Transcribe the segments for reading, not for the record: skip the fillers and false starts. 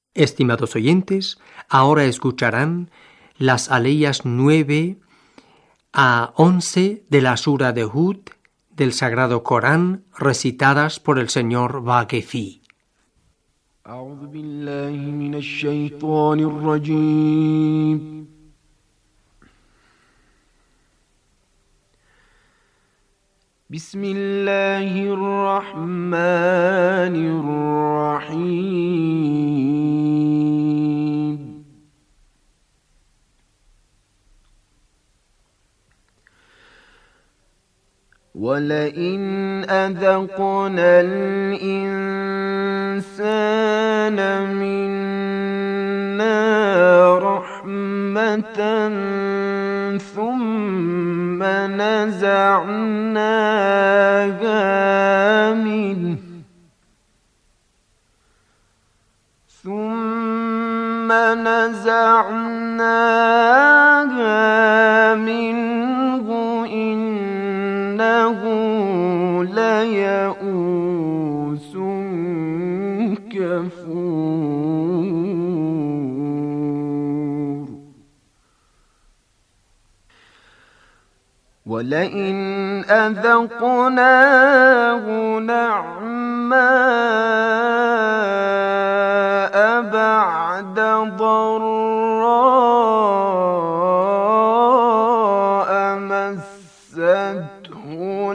Estimados oyentes, ahora escucharán las aleyas 9 a 11 de la Sura de Hud del Sagrado Corán, recitadas por el señor Vaquefi. أعوذ بالله من الشيطان الرجيم. بسم الله الرحمن الرحيم. ولئن أذقنا الإنسان منا رحمة ثم نزعناها منه إنه ليئوس كفور. ولئن أذقناه نعماء بعد ضراء مسته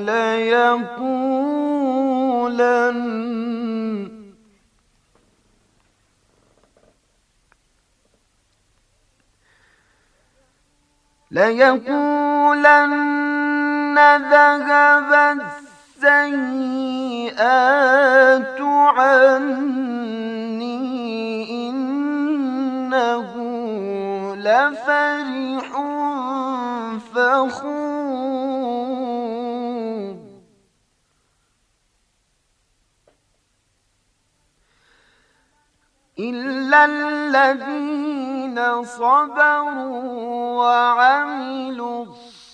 ليقولن ذهب السيئات عني إنه لفرح فخور. إلا الذين صبروا وعملوا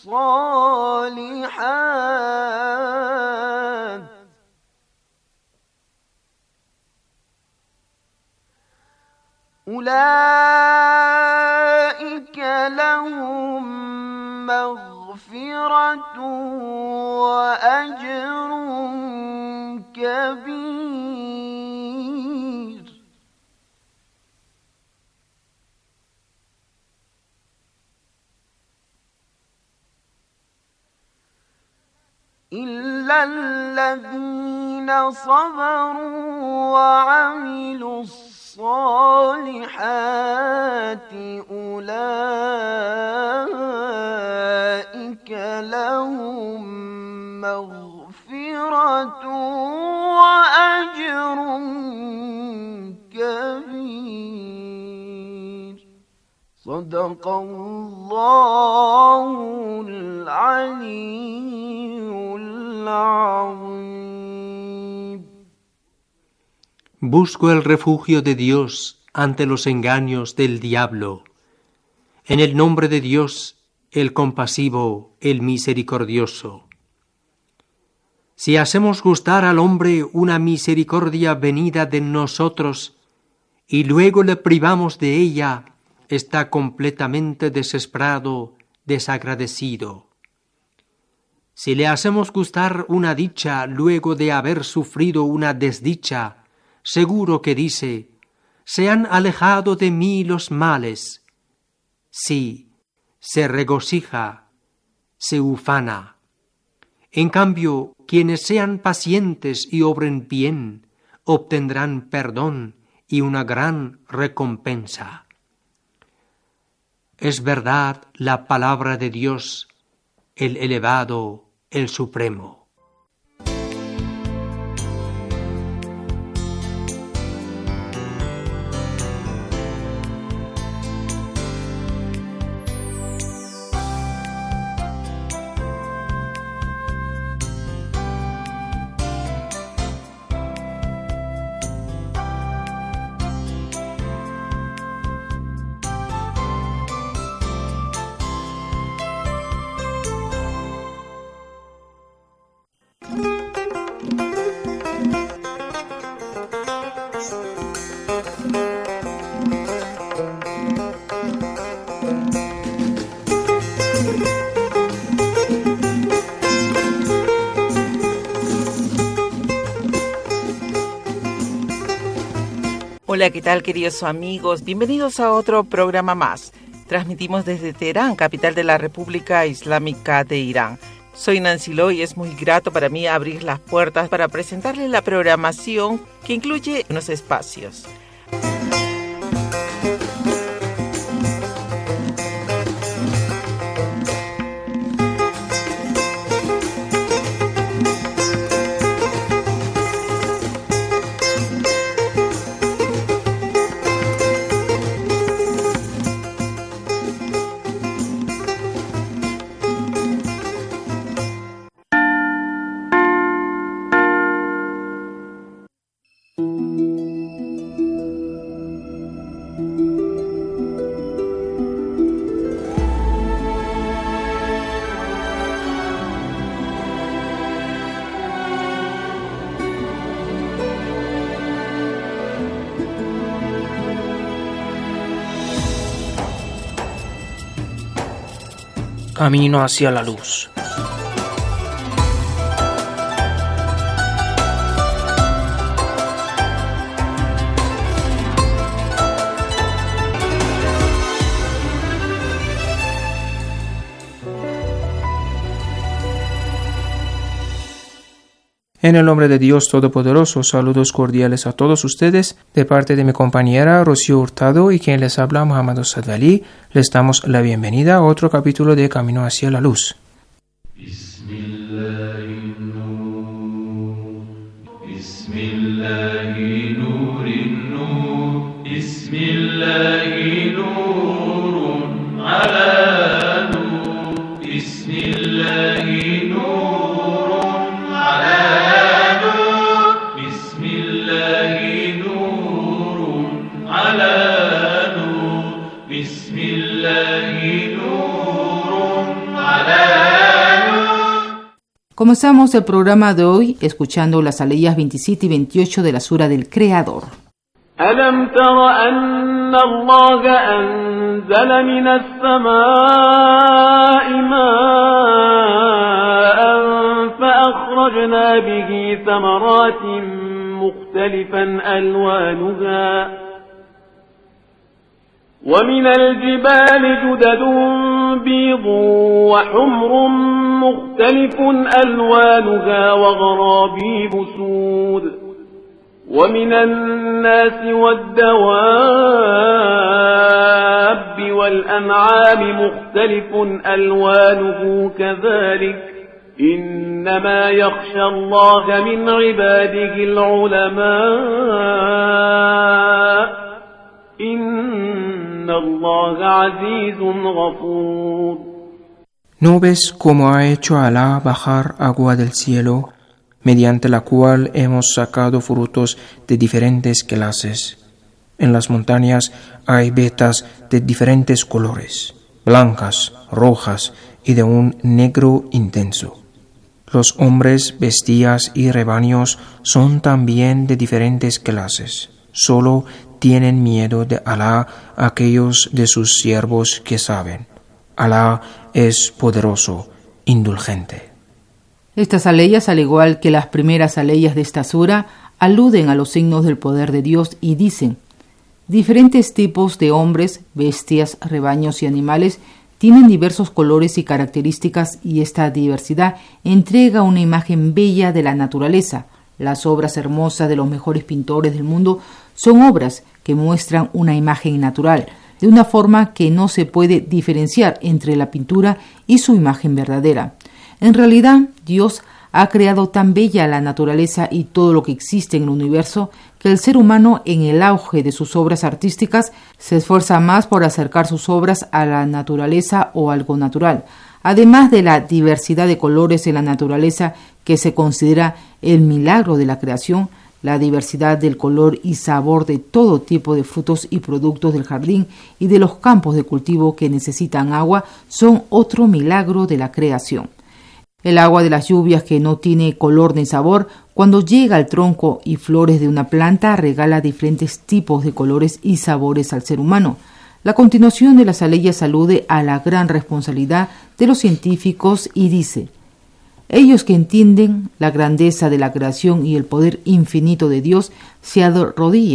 الصالحات أولئك لهم مغفرة وأجر كبير. إلا الذين صبروا وعملوا الصالحات أولئك لهم مغفرة وأجر كبير. صدق الله العلي العظيم. Busco el refugio de Dios ante los engaños del diablo. En el nombre de Dios, el compasivo, el misericordioso. Si hacemos gustar al hombre una misericordia venida de nosotros y luego le privamos de ella, está completamente desesperado, desagradecido. Si le hacemos gustar una dicha luego de haber sufrido una desdicha, seguro que dice: se han alejado de mí los males. Sí, se regocija, se ufana. En cambio, quienes sean pacientes y obren bien, obtendrán perdón y una gran recompensa. Es verdad la palabra de Dios, el elevado, el supremo. Hola, ¿qué tal, queridos amigos? Bienvenidos a otro programa más. Transmitimos desde Teherán, capital de la República Islámica de Irán. Soy Nancy Lo y es muy grato para mí abrir las puertas para presentarles la programación que incluye unos espacios. Camino hacia la luz. En el nombre de Dios Todopoderoso, saludos cordiales a todos ustedes, de parte de mi compañera Rocío Hurtado y quien les habla, Muhammad Sadali. Les damos la bienvenida a otro capítulo de Camino hacia la Luz. Comenzamos el programa de hoy escuchando las aleyas 27 y 28 de la Sura del Creador. ألم تر أن الله أنزل من السماء ماء فأخرجنا به ثمرات مختلفا ألوانها ومن الجبال جدد بيض وحمر مختلف ألوانها وغرابيب سود ومن الناس والدواب والأنعام مختلف ألوانه كذلك إنما يخشى الله من عباده العلماء إن الله عزيز غفور. ¿No ves cómo ha hecho Alá bajar agua del cielo, mediante la cual hemos sacado frutos de diferentes clases? En las montañas hay vetas de diferentes colores, blancas, rojas y de un negro intenso. Los hombres, bestias y rebaños son también de diferentes clases. Solo tienen miedo de Alá aquellos de sus siervos que saben. Alá es poderoso, indulgente. Estas aleyas, al igual que las primeras aleyas de esta sura, aluden a los signos del poder de Dios y dicen: diferentes tipos de hombres, bestias, rebaños y animales tienen diversos colores y características, y esta diversidad entrega una imagen bella de la naturaleza. Las obras hermosas de los mejores pintores del mundo son obras que muestran una imagen natural, de una forma que no se puede diferenciar entre la pintura y su imagen verdadera. En realidad, Dios ha creado tan bella la naturaleza y todo lo que existe en el universo que el ser humano, en el auge de sus obras artísticas, se esfuerza más por acercar sus obras a la naturaleza o algo natural. Además de la diversidad de colores en la naturaleza, que se considera el milagro de la creación, la diversidad del color y sabor de todo tipo de frutos y productos del jardín y de los campos de cultivo que necesitan agua son otro milagro de la creación. El agua de las lluvias, que no tiene color ni sabor, cuando llega al tronco y flores de una planta, regala diferentes tipos de colores y sabores al ser humano. La continuación de las aleyas alude a la gran responsabilidad de los científicos y dice: ellos que entienden la grandeza de la creación y el poder infinito de Dios se arrodillan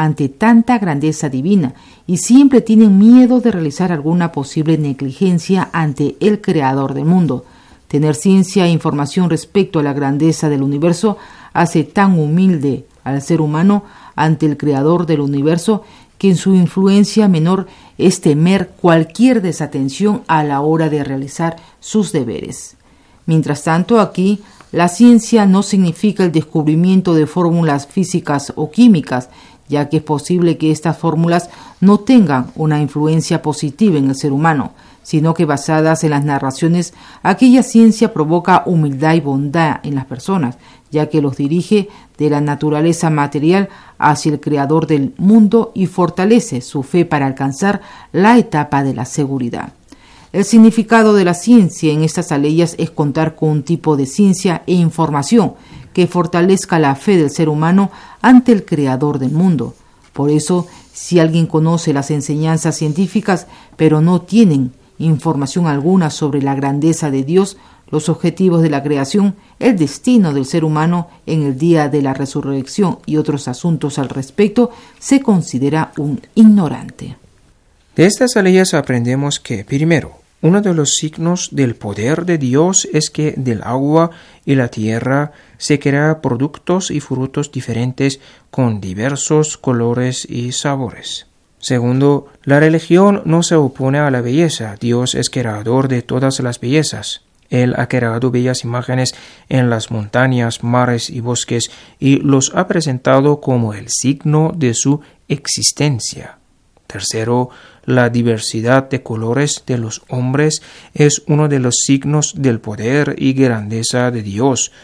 ante tanta grandeza divina y siempre tienen miedo de realizar alguna posible negligencia ante el Creador del mundo. Tener ciencia e información respecto a la grandeza del universo hace tan humilde al ser humano ante el Creador del universo que en su influencia menor es temer cualquier desatención a la hora de realizar sus deberes. Mientras tanto, aquí la ciencia no significa el descubrimiento de fórmulas físicas o químicas, ya que es posible que estas fórmulas no tengan una influencia positiva en el ser humano, sino que basadas en las narraciones, aquella ciencia provoca humildad y bondad en las personas, ya que los dirige de la naturaleza material hacia el Creador del mundo y fortalece su fe para alcanzar la etapa de la seguridad. El significado de la ciencia en estas aleyas es contar con un tipo de ciencia e información que fortalezca la fe del ser humano ante el Creador del mundo. Por eso, si alguien conoce las enseñanzas científicas, pero no tienen información alguna sobre la grandeza de Dios, los objetivos de la creación, el destino del ser humano en el día de la resurrección y otros asuntos al respecto, se considera un ignorante. De estas aleyas aprendemos que, primero, uno de los signos del poder de Dios es que del agua y la tierra se crean productos y frutos diferentes con diversos colores y sabores. Segundo, la religión no se opone a la belleza. Dios es creador de todas las bellezas. Él ha creado bellas imágenes en las montañas, mares y bosques y los ha presentado como el signo de su existencia. Tercero, la diversidad de colores de los hombres es uno de los signos del poder y grandeza de Dios,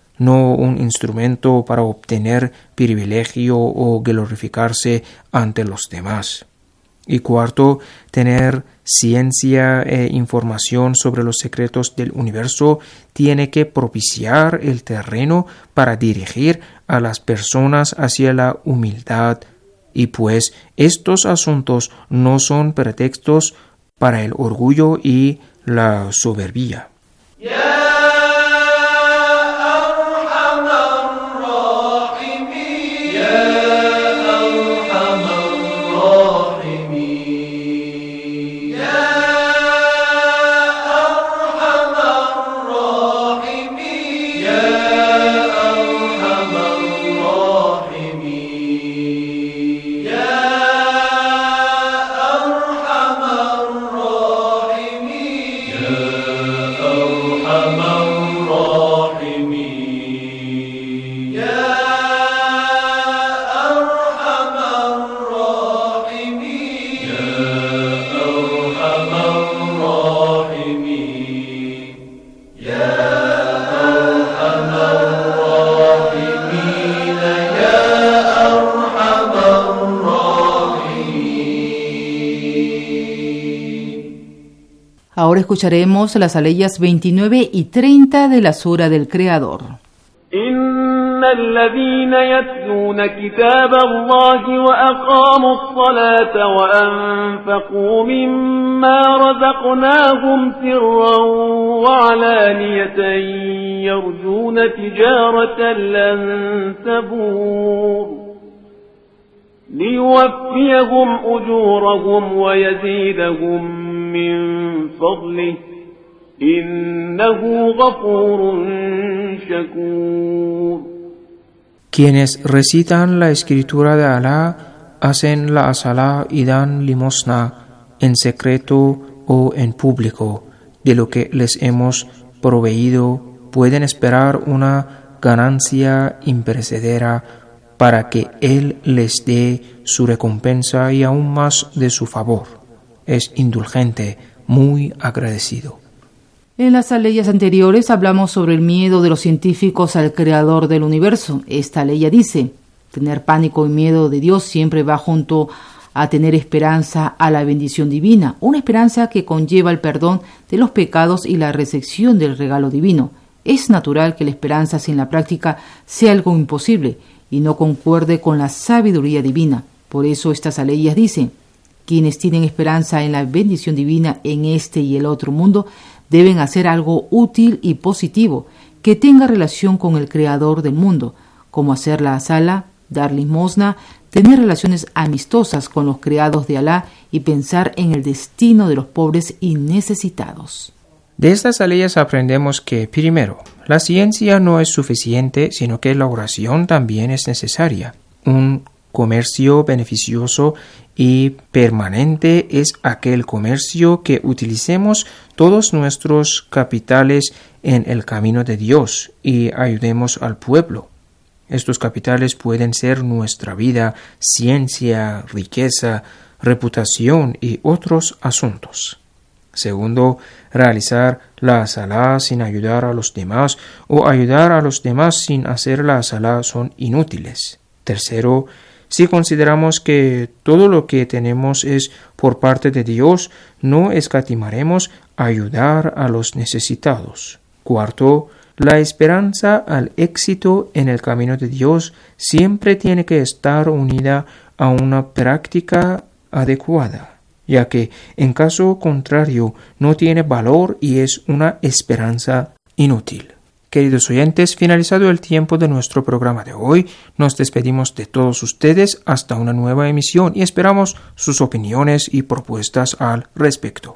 no un instrumento para obtener privilegio o glorificarse ante los demás. Y cuarto, tener ciencia e información sobre los secretos del universo tiene que propiciar el terreno para dirigir a las personas hacia la humildad. Y pues estos asuntos no son pretextos para el orgullo y la soberbia. Ahora escucharemos las aleyas 29 y 30 de la Sura del Creador. إن الذين يتلون كتاب الله وأقاموا الصلاة وأنفقوا مما رزقناهم سرا وعلانية يرجون تجارة لن تبور ليوفيهم أجورهم ويزيدهم من فضله إنه غفور شكور. Quienes recitan la escritura de Alá, hacen la asalá y dan limosna en secreto o en público. De lo que les hemos proveído, pueden esperar una ganancia imperecedera para que Él les dé su recompensa y aún más de su favor. Es indulgente, muy agradecido. En las aleyas anteriores hablamos sobre el miedo de los científicos al Creador del universo. Esta aleya dice: tener pánico y miedo de Dios siempre va junto a tener esperanza a la bendición divina, una esperanza que conlleva el perdón de los pecados y la recepción del regalo divino. Es natural que la esperanza sin la práctica sea algo imposible y no concuerde con la sabiduría divina. Por eso estas aleyas dicen: quienes tienen esperanza en la bendición divina en este y el otro mundo deben hacer algo útil y positivo que tenga relación con el Creador del mundo, como hacer la sala, dar limosna, tener relaciones amistosas con los criados de Alá y pensar en el destino de los pobres y necesitados. De estas leyes aprendemos que, primero, la ciencia no es suficiente, sino que la oración también es necesaria. Un comercio beneficioso y permanente es aquel comercio que utilicemos todos nuestros capitales en el camino de Dios y ayudemos al pueblo. Estos capitales pueden ser nuestra vida, ciencia, riqueza, reputación y otros asuntos. Segundo, realizar la salá sin ayudar a los demás o ayudar a los demás sin hacer la salá son inútiles. Tercero, si consideramos que todo lo que tenemos es por parte de Dios, no escatimaremos ayudar a los necesitados. Cuarto, la esperanza al éxito en el camino de Dios siempre tiene que estar unida a una práctica adecuada, ya que en caso contrario no tiene valor y es una esperanza inútil. Queridos oyentes, finalizado el tiempo de nuestro programa de hoy, nos despedimos de todos ustedes hasta una nueva emisión y esperamos sus opiniones y propuestas al respecto.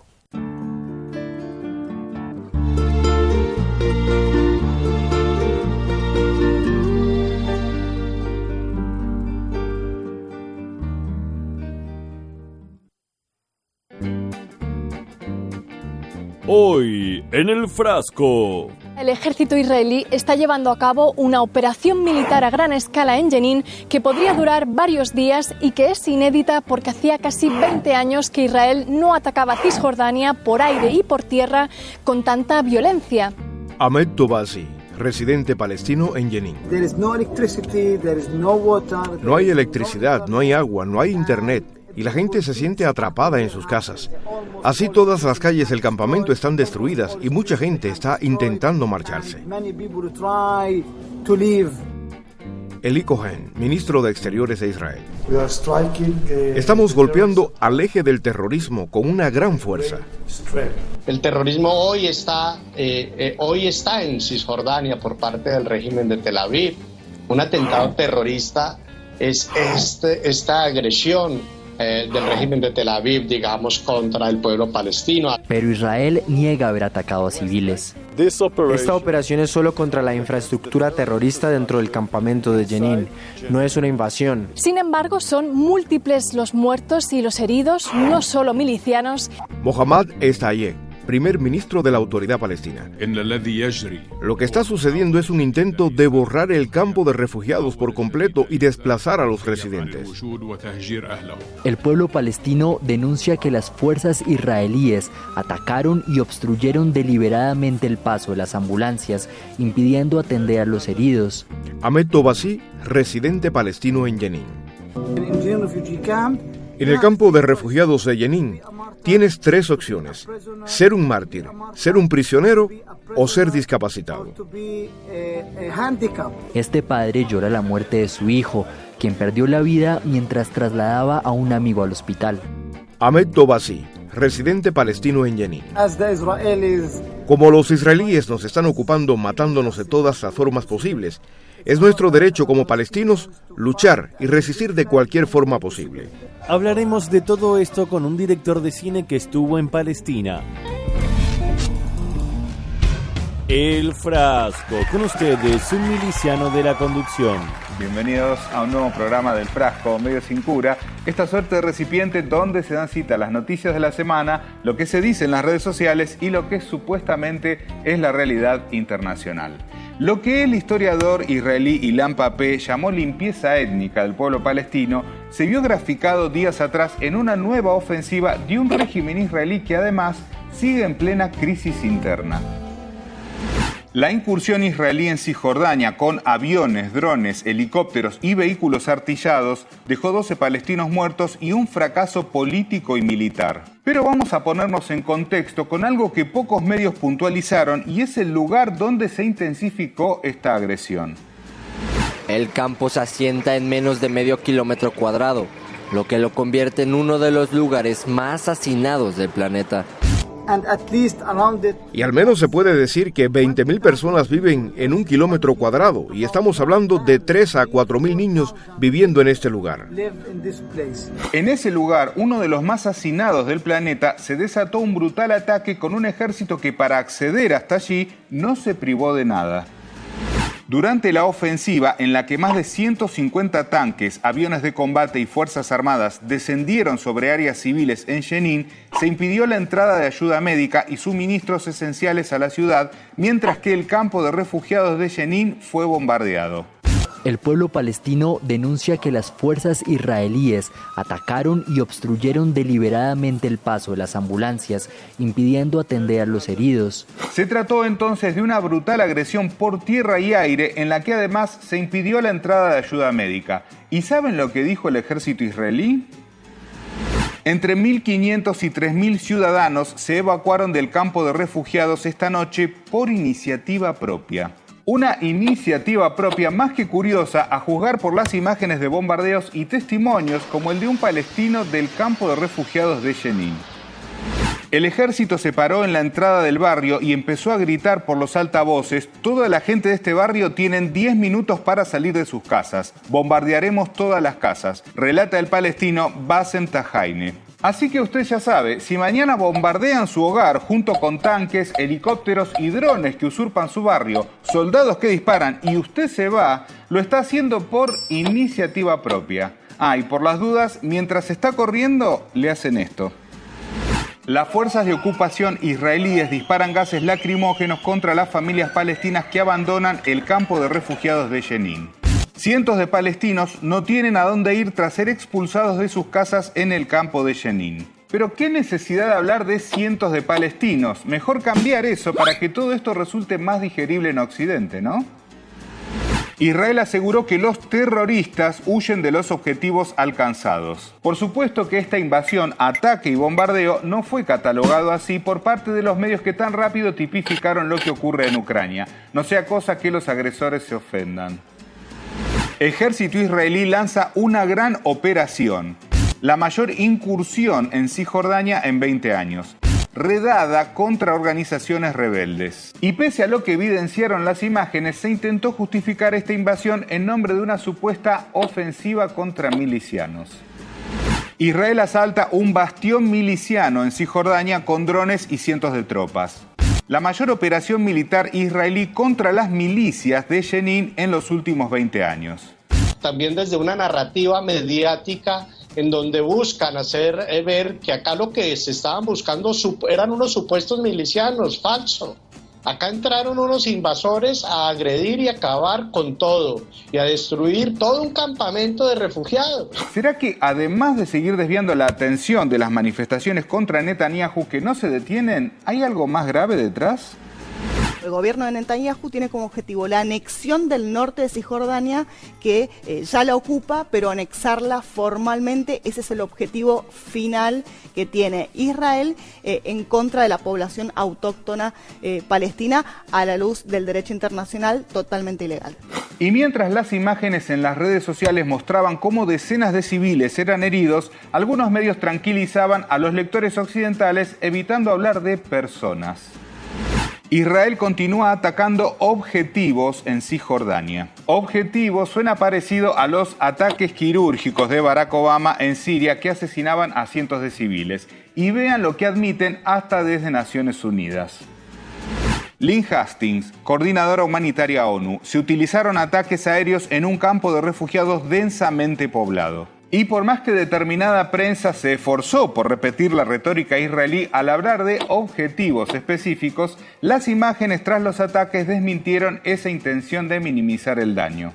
Hoy en el frasco. El ejército israelí está llevando a cabo una operación militar a gran escala en Jenin que podría durar varios días y que es inédita porque hacía casi 20 años que Israel no atacaba Cisjordania por aire y por tierra con tanta violencia. Ahmed Tobasi, residente palestino en Jenin. No hay electricidad, no hay agua, no hay internet. Y la gente se siente atrapada en sus casas. Así todas las calles del campamento están destruidas y mucha gente está intentando marcharse. Eli Cohen, ministro de Exteriores de Israel. Estamos golpeando al eje del terrorismo con una gran fuerza. El terrorismo hoy está en Cisjordania por parte del régimen de Tel Aviv. Un atentado terrorista es esta agresión del régimen de Tel Aviv, digamos, contra el pueblo palestino. Pero Israel niega haber atacado a civiles. Esta operación es solo contra la infraestructura terrorista dentro del campamento de Jenin. No es una invasión. Sin embargo, son múltiples los muertos y los heridos, no solo milicianos. Mohammad Estayeh, primer ministro de la Autoridad Palestina. Lo que está sucediendo es un intento de borrar el campo de refugiados por completo y desplazar a los residentes. El pueblo palestino denuncia que las fuerzas israelíes atacaron y obstruyeron deliberadamente el paso de las ambulancias, impidiendo atender a los heridos. Ahmed Tobasi, residente palestino en Jenin. En el campo de refugiados de Jenin, tienes 3 opciones: ser un mártir, ser un prisionero o ser discapacitado. Este padre llora la muerte de su hijo, quien perdió la vida mientras trasladaba a un amigo al hospital. Ahmed Tobasi, residente palestino en Jenin. Como los israelíes nos están ocupando matándonos de todas las formas posibles, es nuestro derecho como palestinos luchar y resistir de cualquier forma posible. Hablaremos de todo esto con un director de cine que estuvo en Palestina. El Frasco, con ustedes, un miliciano de la conducción. Bienvenidos a un nuevo programa del Frasco, Medio Sin Cura, esta suerte de recipiente donde se dan cita las noticias de la semana, lo que se dice en las redes sociales y lo que supuestamente es la realidad internacional. Lo que el historiador israelí Ilan Pappé llamó limpieza étnica del pueblo palestino se vio graficado días atrás en una nueva ofensiva de un régimen israelí que además sigue en plena crisis interna. La incursión israelí en Cisjordania con aviones, drones, helicópteros y vehículos artillados dejó 12 palestinos muertos y un fracaso político y militar. Pero vamos a ponernos en contexto con algo que pocos medios puntualizaron y es el lugar donde se intensificó esta agresión. El campo se asienta en menos de medio kilómetro cuadrado, lo que lo convierte en uno de los lugares más hacinados del planeta. Y al menos se puede decir que 20.000 personas viven en 1 kilómetro cuadrado, y estamos hablando de 3 a 4.000 niños viviendo en este lugar. En ese lugar, uno de los más hacinados del planeta, se desató un brutal ataque con un ejército que para acceder hasta allí no se privó de nada. Durante la ofensiva, en la que más de 150 tanques, aviones de combate y fuerzas armadas descendieron sobre áreas civiles en Jenin, se impidió la entrada de ayuda médica y suministros esenciales a la ciudad, mientras que el campo de refugiados de Jenin fue bombardeado. El pueblo palestino denuncia que las fuerzas israelíes atacaron y obstruyeron deliberadamente el paso de las ambulancias, impidiendo atender a los heridos. Se trató entonces de una brutal agresión por tierra y aire, en la que además se impidió la entrada de ayuda médica. ¿Y saben lo que dijo el ejército israelí? Entre 1.500 y 3.000 ciudadanos se evacuaron del campo de refugiados esta noche por iniciativa propia. Una iniciativa propia más que curiosa, a juzgar por las imágenes de bombardeos y testimonios como el de un palestino del campo de refugiados de Jenin. El ejército se paró en la entrada del barrio y empezó a gritar por los altavoces: toda la gente de este barrio tienen 10 minutos para salir de sus casas. Bombardearemos todas las casas, relata el palestino Bassem Tahaine. Así que usted ya sabe, si mañana bombardean su hogar junto con tanques, helicópteros y drones que usurpan su barrio, soldados que disparan y usted se va, lo está haciendo por iniciativa propia. Y por las dudas, mientras está corriendo, le hacen esto. Las fuerzas de ocupación israelíes disparan gases lacrimógenos contra las familias palestinas que abandonan el campo de refugiados de Jenin. Cientos de palestinos no tienen a dónde ir tras ser expulsados de sus casas en el campo de Jenin. Pero qué necesidad de hablar de cientos de palestinos. Mejor cambiar eso para que todo esto resulte más digerible en Occidente, ¿no? Israel aseguró que los terroristas huyen de los objetivos alcanzados. Por supuesto que esta invasión, ataque y bombardeo no fue catalogado así por parte de los medios que tan rápido tipificaron lo que ocurre en Ucrania. No sea cosa que los agresores se ofendan. Ejército israelí lanza una gran operación, la mayor incursión en Cisjordania en 20 años, redada contra organizaciones rebeldes. Y pese a lo que evidenciaron las imágenes, se intentó justificar esta invasión en nombre de una supuesta ofensiva contra milicianos. Israel asalta un bastión miliciano en Cisjordania con drones y cientos de tropas. La mayor operación militar israelí contra las milicias de Jenin en los últimos 20 años. También desde una narrativa mediática en donde buscan hacer ver que acá lo que se estaban buscando eran unos supuestos milicianos, falso. Acá entraron unos invasores a agredir y acabar con todo y a destruir todo un campamento de refugiados. ¿Será que además de seguir desviando la atención de las manifestaciones contra Netanyahu que no se detienen, hay algo más grave detrás? El gobierno de Netanyahu tiene como objetivo la anexión del norte de Cisjordania, que ya la ocupa, pero anexarla formalmente. Ese es el objetivo final que tiene Israel en contra de la población autóctona palestina, a la luz del derecho internacional totalmente ilegal. Y mientras las imágenes en las redes sociales mostraban cómo decenas de civiles eran heridos, algunos medios tranquilizaban a los lectores occidentales evitando hablar de personas. Israel continúa atacando objetivos en Cisjordania. Objetivo suena parecido a los ataques quirúrgicos de Barack Obama en Siria, que asesinaban a cientos de civiles. Y vean lo que admiten hasta desde Naciones Unidas. Lynn Hastings, coordinadora humanitaria ONU, se utilizaron ataques aéreos en un campo de refugiados densamente poblado. Y por más que determinada prensa se esforzó por repetir la retórica israelí al hablar de objetivos específicos, las imágenes tras los ataques desmintieron esa intención de minimizar el daño.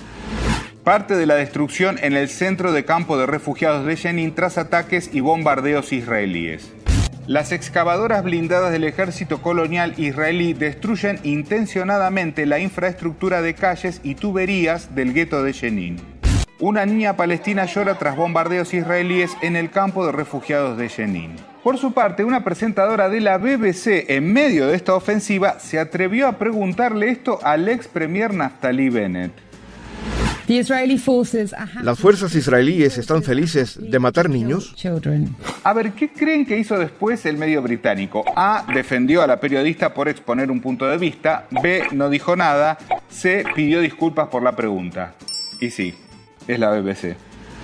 Parte de la destrucción en el centro de campo de refugiados de Jenin tras ataques y bombardeos israelíes. Las excavadoras blindadas del ejército colonial israelí destruyen intencionadamente la infraestructura de calles y tuberías del gueto de Jenin. Una niña palestina llora tras bombardeos israelíes en el campo de refugiados de Jenin. Por su parte, una presentadora de la BBC, en medio de esta ofensiva, se atrevió a preguntarle esto al ex premier Naftali Bennett. ¿Las fuerzas israelíes están felices de matar niños? A ver, ¿qué creen que hizo después el medio británico? A, defendió a la periodista por exponer un punto de vista. B, no dijo nada. C, pidió disculpas por la pregunta. Y sí, es la BBC.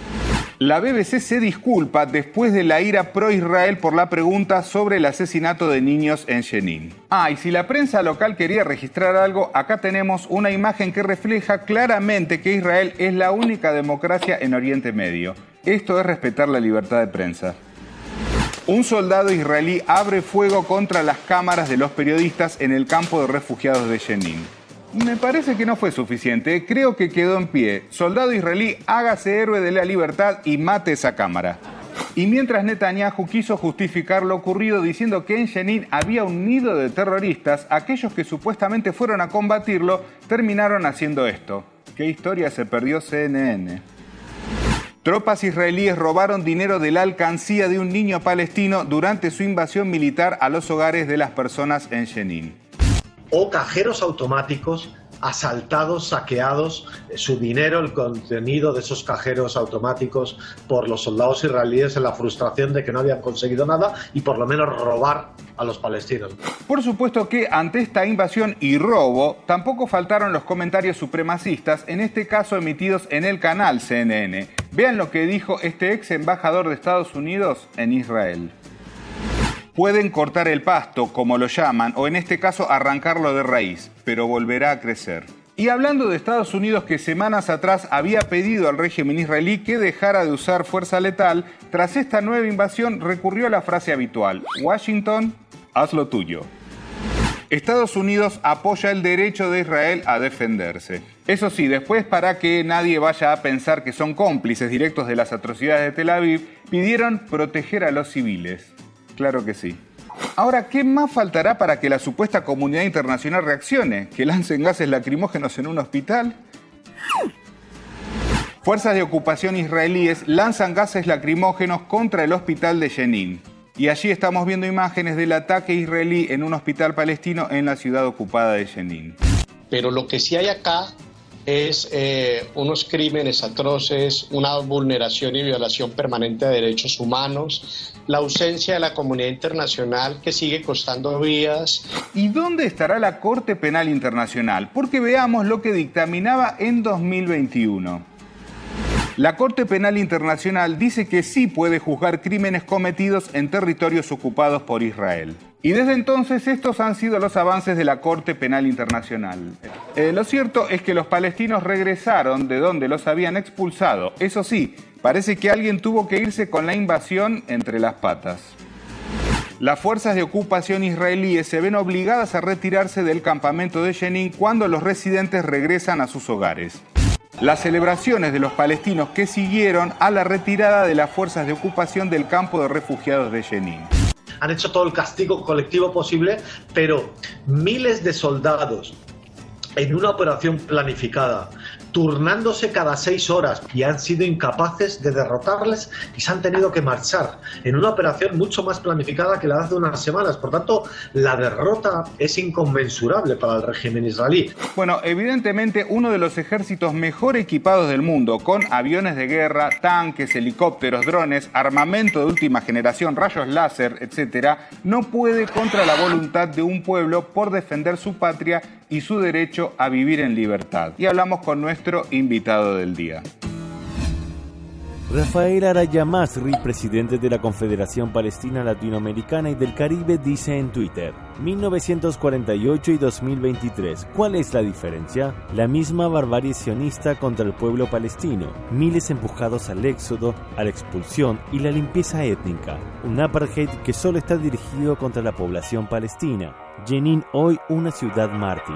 La BBC se disculpa después de la ira pro-Israel por la pregunta sobre el asesinato de niños en Jenin. Y si la prensa local quería registrar algo, acá tenemos una imagen que refleja claramente que Israel es la única democracia en Oriente Medio. Esto es respetar la libertad de prensa. Un soldado israelí abre fuego contra las cámaras de los periodistas en el campo de refugiados de Jenin. Me parece que no fue suficiente, creo que quedó en pie. Soldado israelí, hágase héroe de la libertad y mate esa cámara. Y mientras Netanyahu quiso justificar lo ocurrido diciendo que en Jenin había un nido de terroristas, aquellos que supuestamente fueron a combatirlo terminaron haciendo esto. ¿Qué historia se perdió CNN? Tropas israelíes robaron dinero de la alcancía de un niño palestino durante su invasión militar a los hogares de las personas en Jenin. O cajeros automáticos asaltados, saqueados, su dinero, el contenido de esos cajeros automáticos por los soldados israelíes en la frustración de que no habían conseguido nada y por lo menos robar a los palestinos. Por supuesto que ante esta invasión y robo tampoco faltaron los comentarios supremacistas, en este caso emitidos en el canal CNN. Vean lo que dijo este ex embajador de Estados Unidos en Israel. Pueden cortar el pasto, como lo llaman, o en este caso arrancarlo de raíz, pero volverá a crecer. Y hablando de Estados Unidos, que semanas atrás había pedido al régimen israelí que dejara de usar fuerza letal, tras esta nueva invasión recurrió a la frase habitual: Washington, haz lo tuyo. Estados Unidos apoya el derecho de Israel a defenderse. Eso sí, después, para que nadie vaya a pensar que son cómplices directos de las atrocidades de Tel Aviv, pidieron proteger a los civiles. Claro que sí. Ahora, ¿qué más faltará para que la supuesta comunidad internacional reaccione? ¿Que lancen gases lacrimógenos en un hospital? Fuerzas de ocupación israelíes lanzan gases lacrimógenos contra el hospital de Jenin. Y allí estamos viendo imágenes del ataque israelí en un hospital palestino en la ciudad ocupada de Jenin. Pero lo que sí hay acá es unos crímenes atroces, una vulneración y violación permanente de derechos humanos, la ausencia de la comunidad internacional que sigue costando vidas. ¿Y dónde estará la Corte Penal Internacional? Porque veamos lo que dictaminaba en 2021. La Corte Penal Internacional dice que sí puede juzgar crímenes cometidos en territorios ocupados por Israel. Y desde entonces estos han sido los avances de la Corte Penal Internacional. Lo cierto es que los palestinos regresaron de donde los habían expulsado. Eso sí, parece que alguien tuvo que irse con la invasión entre las patas. Las fuerzas de ocupación israelíes se ven obligadas a retirarse del campamento de Jenin cuando los residentes regresan a sus hogares. Las celebraciones de los palestinos que siguieron a la retirada de las fuerzas de ocupación del campo de refugiados de Jenin. Han hecho todo el castigo colectivo posible, pero miles de soldados en una operación planificada, turnándose cada 6 horas, y han sido incapaces de derrotarles y se han tenido que marchar en una operación mucho más planificada que la de hace unas semanas. Por tanto, la derrota es inconmensurable para el régimen israelí. Bueno, evidentemente uno de los ejércitos mejor equipados del mundo, con aviones de guerra, tanques, helicópteros, drones, armamento de última generación, rayos láser, etc., no puede contra la voluntad de un pueblo por defender su patria y su derecho a vivir en libertad. Y hablamos con nuestro invitado del día. Rafael Araya Masri, presidente de la Confederación Palestina Latinoamericana y del Caribe, dice en Twitter: 1948 y 2023, ¿cuál es la diferencia? La misma barbarie sionista contra el pueblo palestino, miles empujados al éxodo, a la expulsión y la limpieza étnica, un apartheid que solo está dirigido contra la población palestina. Jenin hoy una ciudad mártir.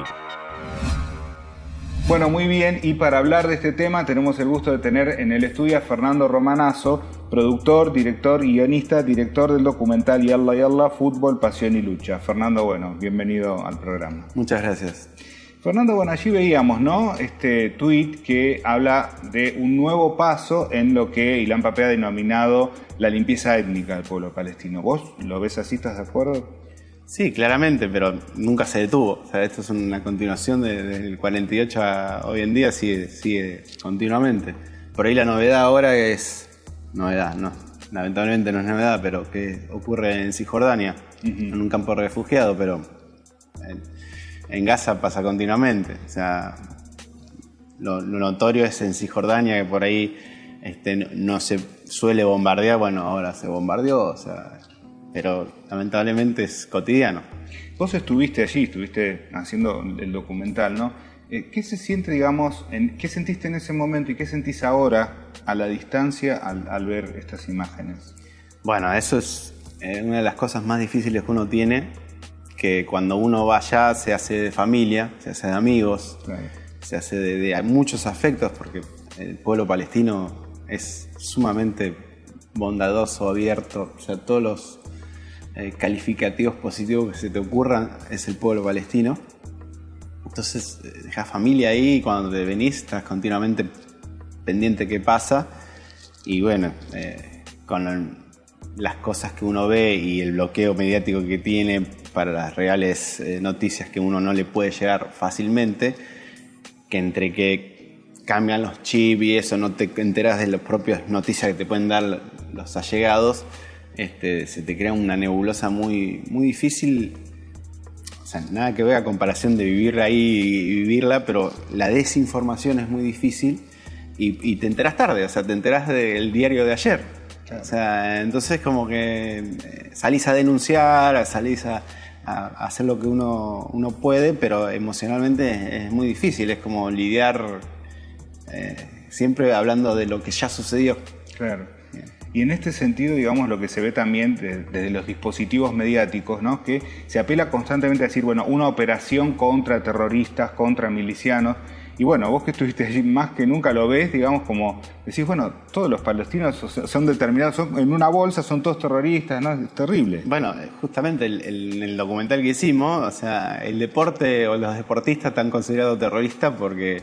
Bueno, muy bien, y para hablar de este tema tenemos el gusto de tener en el estudio a Fernando Romanazo, productor, director, guionista, director del documental Yalla Yalla, Fútbol, Pasión y Lucha. Fernando, bueno, bienvenido al programa. Muchas gracias. Fernando, bueno, allí veíamos, ¿no?, este tuit que habla de un nuevo paso en lo que Ilan Pappé ha denominado la limpieza étnica del pueblo palestino. ¿Vos lo ves así, estás de acuerdo? Sí, claramente, pero nunca se detuvo. O sea, esto es una continuación desde el 48 a hoy en día, sigue continuamente. Por ahí la novedad ahora es... Novedad, no. lamentablemente no es novedad, pero que ocurre en Cisjordania, en un campo de refugiados, pero en Gaza pasa continuamente. O sea, lo notorio es en Cisjordania, que por ahí no se suele bombardear. Bueno, ahora se bombardeó, o sea, pero lamentablemente es cotidiano. Vos estuviste allí, estuviste haciendo el documental, ¿no? ¿Qué se siente, digamos, qué sentiste en ese momento y qué sentís ahora a la distancia al ver estas imágenes? Bueno, eso es una de las cosas más difíciles que uno tiene, que cuando uno va allá se hace de familia, se hace de amigos, claro. Se hace de muchos afectos, porque el pueblo palestino es sumamente bondadoso, abierto, o sea, todos los calificativos positivos que se te ocurran es el pueblo palestino. Entonces dejás familia ahí, cuando te venís estás continuamente pendiente qué pasa, y bueno, con las cosas que uno ve y el bloqueo mediático que tiene para las reales noticias que uno no le puede llegar fácilmente, que entre que cambian los chips y eso no te enteras de las propias noticias que te pueden dar los allegados, se te crea una nebulosa muy, muy difícil. O sea, nada que ver a comparación de vivirla ahí y vivirla, pero la desinformación es muy difícil y te enteras tarde, o sea, te enteras del diario de ayer. Claro. O sea, entonces como que salís a denunciar, salís a hacer lo que uno puede, pero emocionalmente es muy difícil, es como lidiar siempre hablando de lo que ya sucedió. Claro. Y en este sentido, digamos, lo que se ve también desde los dispositivos mediáticos, ¿no? Que se apela constantemente a decir, bueno, una operación contra terroristas, contra milicianos. Y bueno, vos que estuviste allí más que nunca lo ves, digamos, como decís, bueno, todos los palestinos son determinados, son en una bolsa, son todos terroristas, ¿no? Es terrible. Bueno, justamente en el documental que hicimos, o sea, el deporte o los deportistas están considerados terroristas porque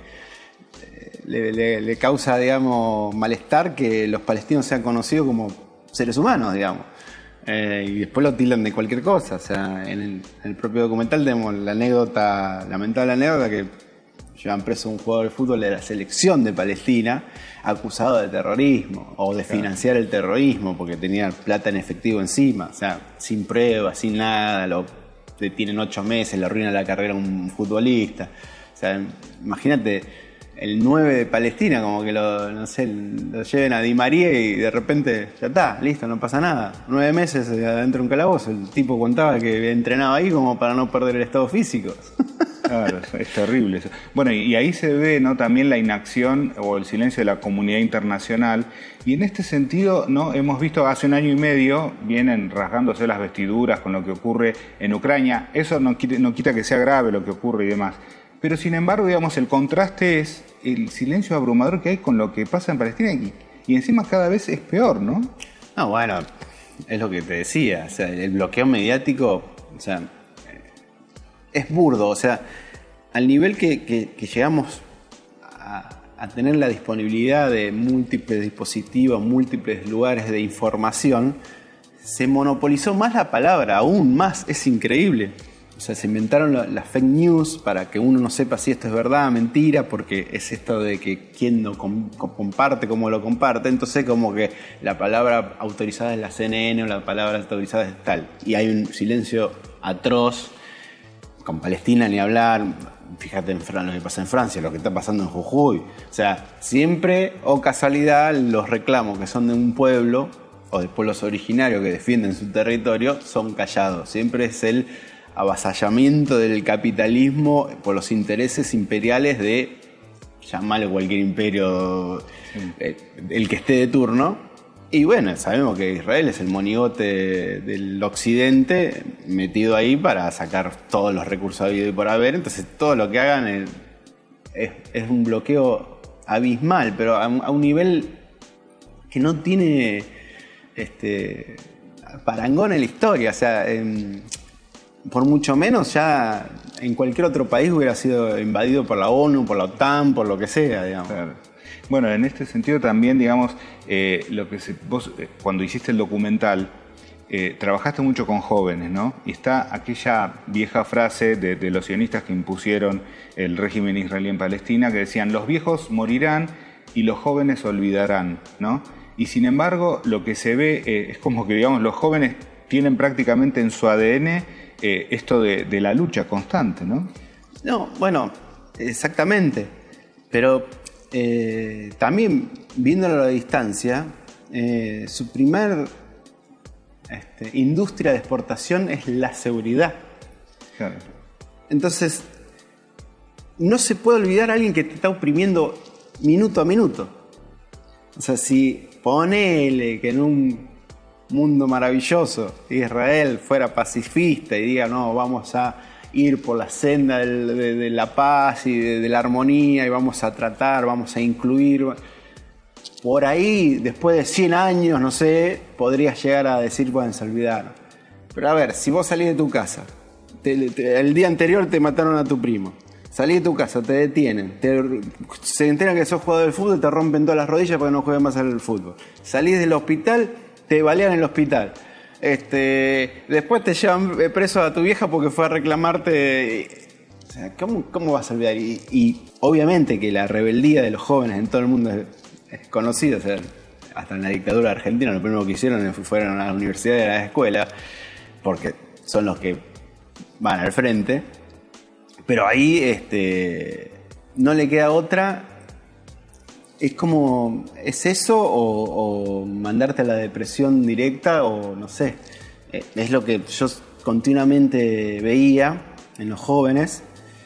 le causa, digamos, malestar que los palestinos sean conocidos como seres humanos, digamos. Y después lo tildan de cualquier cosa. O sea, en el propio documental tenemos la lamentable anécdota que llevan preso a un jugador de fútbol de la selección de Palestina acusado de terrorismo o de financiar el terrorismo porque tenía plata en efectivo encima. O sea, sin pruebas, sin nada, lo detienen 8 meses, le arruina la carrera a un futbolista. O sea, imagínate el 9 de Palestina, como que lo lleven a Di María y de repente ya está, listo, no pasa nada. 9 meses adentro de un calabozo. El tipo contaba que entrenaba ahí como para no perder el estado físico. Claro, es terrible eso. Bueno, y ahí se ve, ¿no?, también la inacción o el silencio de la comunidad internacional. Y en este sentido, ¿no?, hemos visto hace 1 año y medio, vienen rasgándose las vestiduras con lo que ocurre en Ucrania. Eso no quita que sea grave lo que ocurre y demás. Pero sin embargo, digamos, el contraste es el silencio abrumador que hay con lo que pasa en Palestina y encima cada vez es peor, ¿no? No, bueno, es lo que te decía, o sea, el bloqueo mediático, o sea, es burdo, o sea, al nivel que llegamos a tener la disponibilidad de múltiples dispositivos, múltiples lugares de información, se monopolizó más la palabra, aún más, es increíble. O sea, se inventaron las fake news para que uno no sepa si esto es verdad, mentira, porque es esto de que quién lo comparte, cómo lo comparte. Entonces, como que la palabra autorizada es la CNN o la palabra autorizada es tal. Y hay un silencio atroz. Con Palestina ni hablar. Fíjate en lo que pasa en Francia, lo que está pasando en Jujuy. O sea, siempre, o casualidad, los reclamos que son de un pueblo o de pueblos originarios que defienden su territorio son callados. Siempre es el avasallamiento del capitalismo por los intereses imperiales de, llamarle cualquier imperio, el que esté de turno. Y bueno, sabemos que Israel es el monigote del occidente metido ahí para sacar todos los recursos habidos y por haber. Entonces todo lo que hagan es un bloqueo abismal, pero a un nivel que no tiene parangón en la historia. O sea, por mucho menos ya en cualquier otro país hubiera sido invadido por la ONU, por la OTAN, por lo que sea, digamos. Claro. Bueno, en este sentido también, digamos, vos cuando hiciste el documental trabajaste mucho con jóvenes, ¿no? Y está aquella vieja frase de los sionistas que impusieron el régimen israelí en Palestina, que decían, los viejos morirán y los jóvenes olvidarán, ¿no? y sin embargo lo que se ve es como que, digamos, los jóvenes tienen prácticamente en su ADN esto de la lucha constante, ¿no? No, bueno, exactamente, pero también viéndolo a la distancia, su primer industria de exportación es la seguridad. Claro. Entonces, no se puede olvidar a alguien que te está oprimiendo minuto a minuto. O sea, si ponele que en un mundo maravilloso Israel fuera pacifista y diga, no, vamos a ir por la senda de la paz y de la armonía y vamos a tratar, vamos a incluir, por ahí, después de 100 años, no sé, podrías llegar a decir, bueno, se olvidaron. Pero a ver, si vos salís de tu casa, el día anterior te mataron a tu primo, salís de tu casa, te detienen, se enteran que sos jugador del fútbol, te rompen todas las rodillas para que no juegues más al fútbol. Salís del hospital, te balean en el hospital. Después te llevan preso a tu vieja porque fue a reclamarte. O sea, ¿cómo vas a olvidar? Y obviamente que la rebeldía de los jóvenes en todo el mundo es conocida. O sea, hasta en la dictadura argentina lo primero que hicieron fueron a la universidad y a la escuela, porque son los que van al frente. Pero ahí no le queda otra. Es como, ¿es eso o mandarte a la depresión directa o no sé? Es lo que yo continuamente veía en los jóvenes,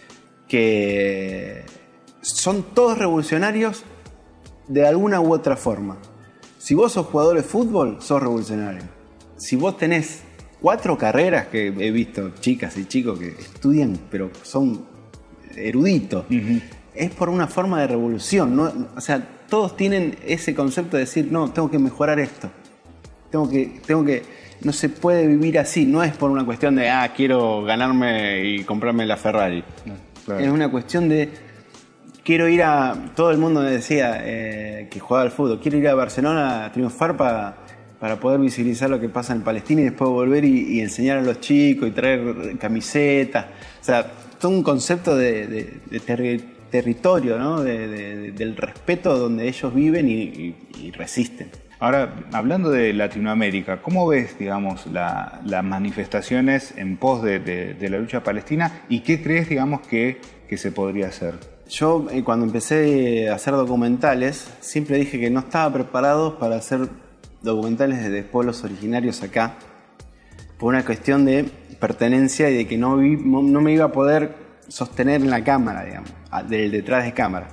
que son todos revolucionarios de alguna u otra forma. Si vos sos jugador de fútbol, sos revolucionario. Si vos tenés 4 carreras, que he visto chicas y chicos que estudian, pero son eruditos, es por una forma de revolución, ¿no? O sea, todos tienen ese concepto de decir, no, tengo que mejorar esto. Tengo que, no se puede vivir así. No es por una cuestión de, quiero ganarme y comprarme la Ferrari. No, claro. Es una cuestión de, quiero ir a, todo el mundo me decía que jugaba al fútbol, quiero ir a Barcelona a triunfar para poder visibilizar lo que pasa en Palestina y después volver y enseñar a los chicos y traer camisetas. O sea, todo un concepto de territorio, ¿no? Del respeto donde ellos viven y resisten. Ahora, hablando de Latinoamérica, ¿cómo ves, digamos, las manifestaciones en pos de la lucha palestina y qué crees, digamos, que se podría hacer? Yo, cuando empecé a hacer documentales, siempre dije que no estaba preparado para hacer documentales de pueblos originarios acá, por una cuestión de pertenencia y de que no me iba a poder sostener en la cámara, digamos, del detrás de cámara.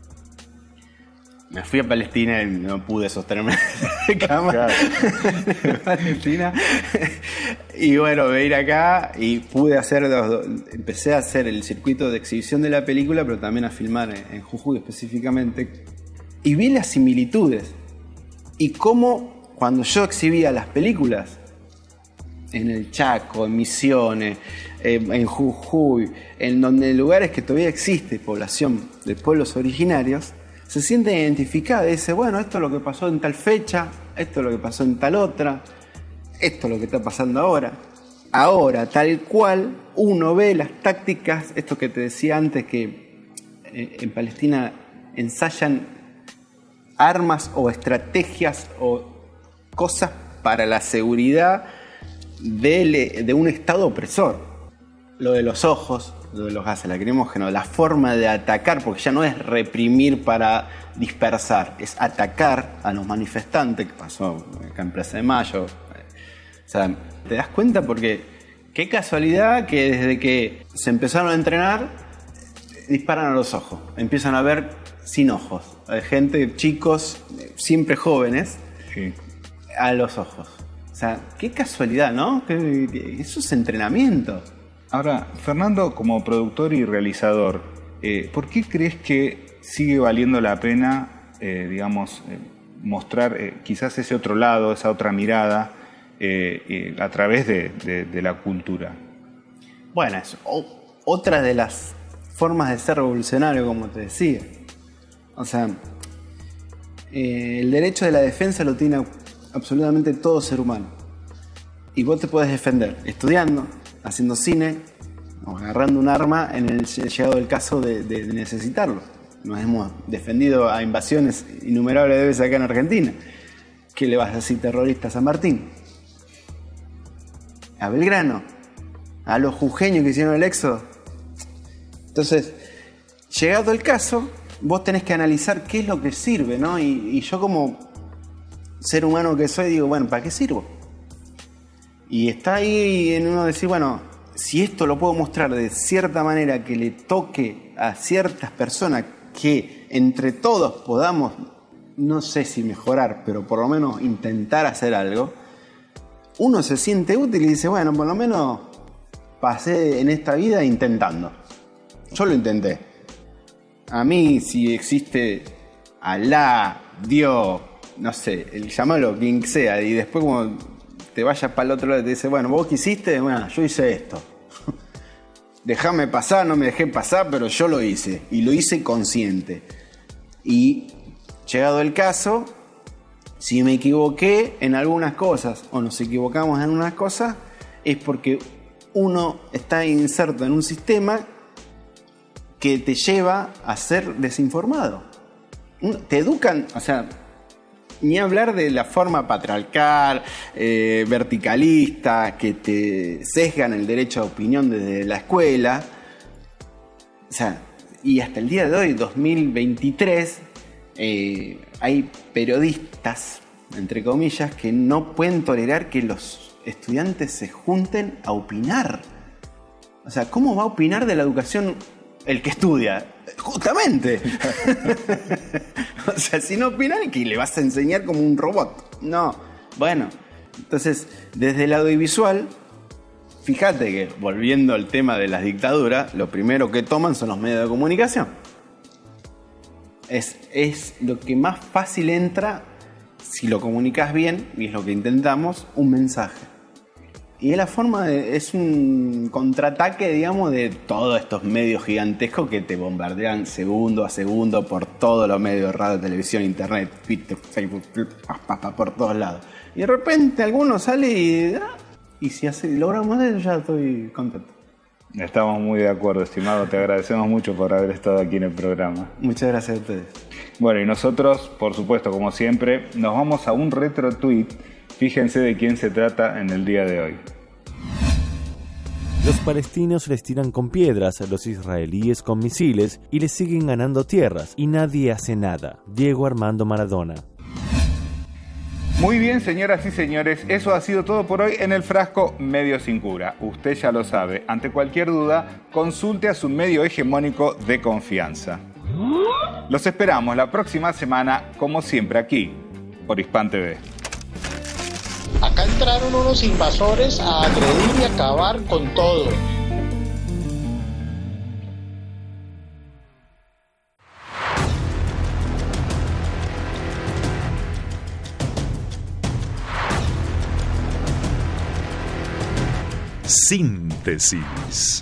Me fui a Palestina y no pude sostenerme de cámara. Claro. Palestina. Y bueno, de ir acá y pude empecé a hacer el circuito de exhibición de la película, pero también a filmar en Jujuy específicamente. Y vi las similitudes. Y cómo cuando yo exhibía las películas, en el Chaco, en Misiones, en Jujuy, en lugares que todavía existe población de pueblos originarios, se sienten identificadas y dicen, bueno, esto es lo que pasó en tal fecha, esto es lo que pasó en tal otra, esto es lo que está pasando ahora. Ahora, tal cual, uno ve las tácticas, esto que te decía antes, que en Palestina ensayan armas o estrategias o cosas para la seguridad de un Estado opresor. Lo de los ojos, lo de los gases lacrimógenos, la forma de atacar, porque ya no es reprimir para dispersar, es atacar a los manifestantes, que pasó acá en Plaza de Mayo. O sea, te das cuenta porque qué casualidad que desde que se empezaron a entrenar, disparan a los ojos, empiezan a ver sin ojos. Hay gente, chicos, siempre jóvenes, sí, a los ojos. O sea, qué casualidad, ¿no? Eso es entrenamiento. Ahora, Fernando, como productor y realizador, ¿por qué crees que sigue valiendo la pena, mostrar quizás ese otro lado, esa otra mirada a través de la cultura? Bueno, es otra de las formas de ser revolucionario, como te decía. O sea, el derecho de la defensa lo tiene absolutamente todo ser humano. Y vos te puedes defender estudiando, haciendo cine o agarrando un arma en el llegado del caso de necesitarlo. Nos hemos defendido a invasiones innumerables de veces acá en Argentina. ¿Qué le vas a decir terrorista a San Martín? ¿A Belgrano? ¿A los jujeños que hicieron el éxodo? Entonces, llegado el caso, vos tenés que analizar qué es lo que sirve, ¿no? Y yo como ser humano que soy, digo, bueno, ¿para qué sirvo? Y está ahí en uno decir, bueno, si esto lo puedo mostrar de cierta manera que le toque a ciertas personas, que entre todos podamos, no sé si mejorar, pero por lo menos intentar hacer algo, uno se siente útil y dice, bueno, por lo menos pasé en esta vida intentando. Yo lo intenté. A mí, si existe Alá, Dios, no sé, llámalo quien sea, y después como te vayas para el otro lado y te dice, bueno, vos qué hiciste, bueno, yo hice esto. Déjame pasar, no me dejé pasar, pero yo lo hice, y lo hice consciente. Y llegado el caso, si me equivoqué en algunas cosas, o nos equivocamos en unas cosas, es porque uno está inserto en un sistema que te lleva a ser desinformado. Te educan, o sea, ni hablar de la forma patriarcal, verticalista, que te sesgan el derecho a opinión desde la escuela. O sea, y hasta el día de hoy, 2023, hay periodistas, entre comillas, que no pueden tolerar que los estudiantes se junten a opinar. O sea, ¿cómo va a opinar de la educación el que estudia? Justamente. O sea, si no opinan, que le vas a enseñar como un robot. No. Bueno, entonces, desde el audiovisual, fíjate que, volviendo al tema de las dictaduras, lo primero que toman son los medios de comunicación. Es lo que más fácil entra, si lo comunicas bien, y es lo que intentamos, un mensaje. Y es la forma es un contraataque, digamos, de todos estos medios gigantescos que te bombardean segundo a segundo por todos los medios, radio, televisión, internet, Twitter, Facebook, por todos lados. Y de repente alguno sale y si logramos eso, ya estoy contento. Estamos muy de acuerdo, estimado. Te agradecemos mucho por haber estado aquí en el programa. Muchas gracias a ustedes. Bueno, y nosotros, por supuesto, como siempre, nos vamos a un retro tweet. Fíjense de quién se trata en el día de hoy. Los palestinos les tiran con piedras, los israelíes con misiles y les siguen ganando tierras y nadie hace nada. Diego Armando Maradona. Muy bien, señoras y señores, eso ha sido todo por hoy en el frasco Medio Sin Cura. Usted ya lo sabe, ante cualquier duda, consulte a su medio hegemónico de confianza. Los esperamos la próxima semana, como siempre, aquí, por Hispan TV. Acá entraron unos invasores a agredir y acabar con todo. Síntesis.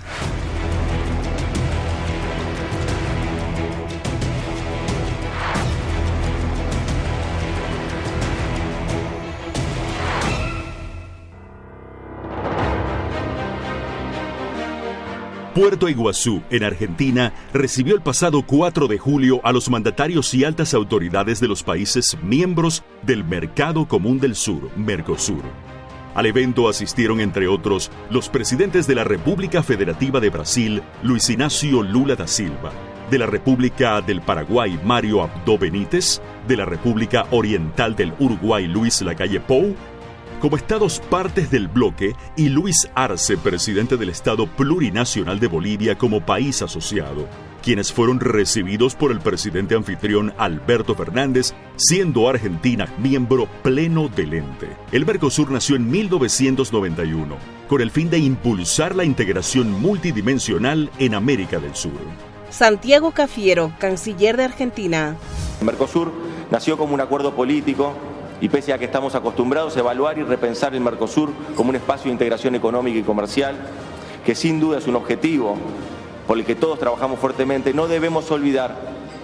Puerto Iguazú, en Argentina, recibió el pasado 4 de julio a los mandatarios y altas autoridades de los países miembros del Mercado Común del Sur, Mercosur. Al evento asistieron, entre otros, los presidentes de la República Federativa de Brasil, Luis Inácio Lula da Silva, de la República del Paraguay, Mário Abdo Benítez, de la República Oriental del Uruguay, Luis Lacalle Pou, como estados partes del bloque, y Luis Arce, presidente del Estado Plurinacional de Bolivia como país asociado, quienes fueron recibidos por el presidente anfitrión Alberto Fernández, siendo Argentina miembro pleno del ente. El Mercosur nació en 1991, con el fin de impulsar la integración multidimensional en América del Sur. Santiago Cafiero, canciller de Argentina. El Mercosur nació como un acuerdo político y pese a que estamos acostumbrados a evaluar y repensar el Mercosur como un espacio de integración económica y comercial, que sin duda es un objetivo por el que todos trabajamos fuertemente, no debemos olvidar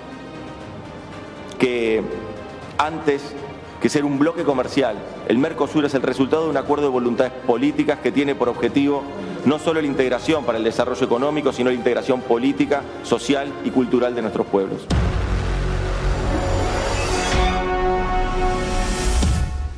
que antes que ser un bloque comercial, el Mercosur es el resultado de un acuerdo de voluntades políticas que tiene por objetivo no solo la integración para el desarrollo económico, sino la integración política, social y cultural de nuestros pueblos.